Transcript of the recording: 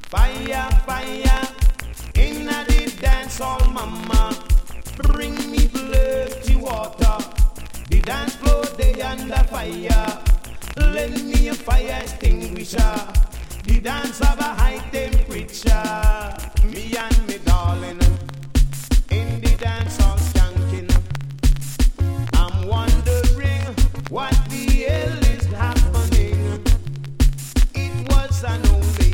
Fire, fire, in the dance hall, mama. Bring me plenty water. The dance floor, they under fire. Lend me a fire extinguisher. The dance have a high temperature. Me and me darling in the dance hall skanking. I'm wondering what the hell is happening. It was an old